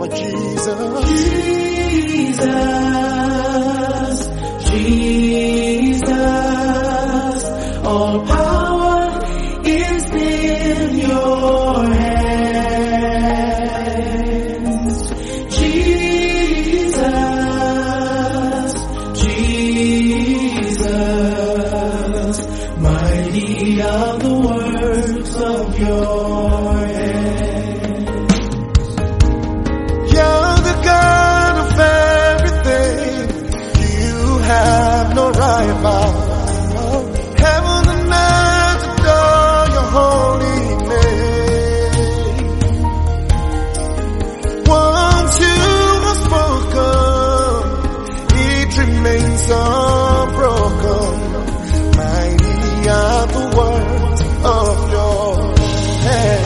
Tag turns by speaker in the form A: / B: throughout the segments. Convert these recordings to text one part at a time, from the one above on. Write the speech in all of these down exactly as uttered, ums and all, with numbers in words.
A: are Jesus.
B: Jesus, Jesus, all power is in your hands. Jesus, Jesus, mighty are the works of your hands.
A: You're the God of everything. You have no rival. Heaven and earth adore your holy name. Once you have spoken, it remains unbroken. Mighty are the words of your hand.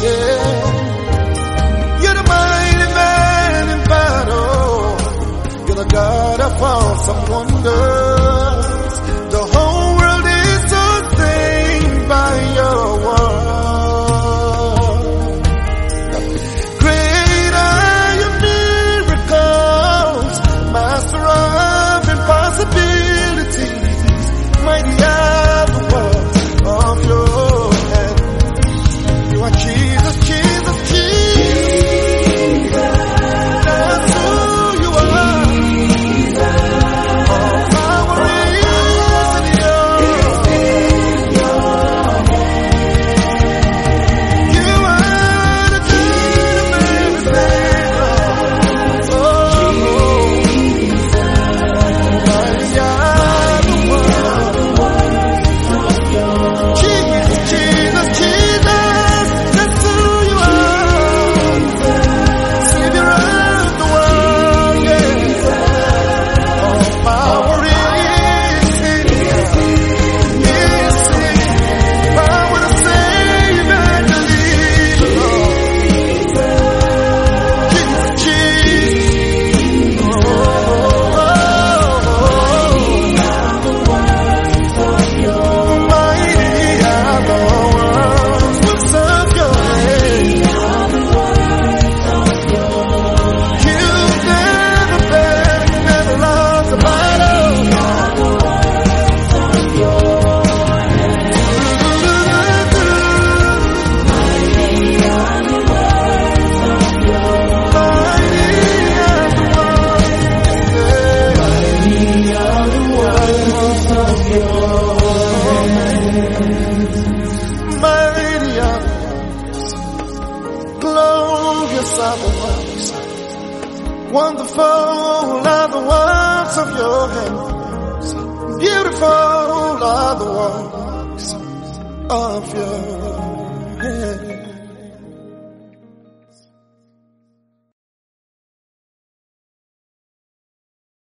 A: You're the mighty man in battle. You're the God of awesome wonders. The whole world is sustained by your word. Great are your miracles, master of impossibilities. Mighty are the works of your hand. You are Jesus, Jesus, Jesus. That's who you are. All power is in your hand. You are the God of everything. Oh, mighty are the works. Jesus, Jesus, Jesus, that's who you are. Savior of the world, yes. All power is in you. Yes, power to save and deliver. Jesus, Jesus. Oh, mighty are the works of your hand. You've never been, never lost a battle. Mighty are the works, glorious are the works, wonderful are the works of your hands, beautiful are the works of your hands.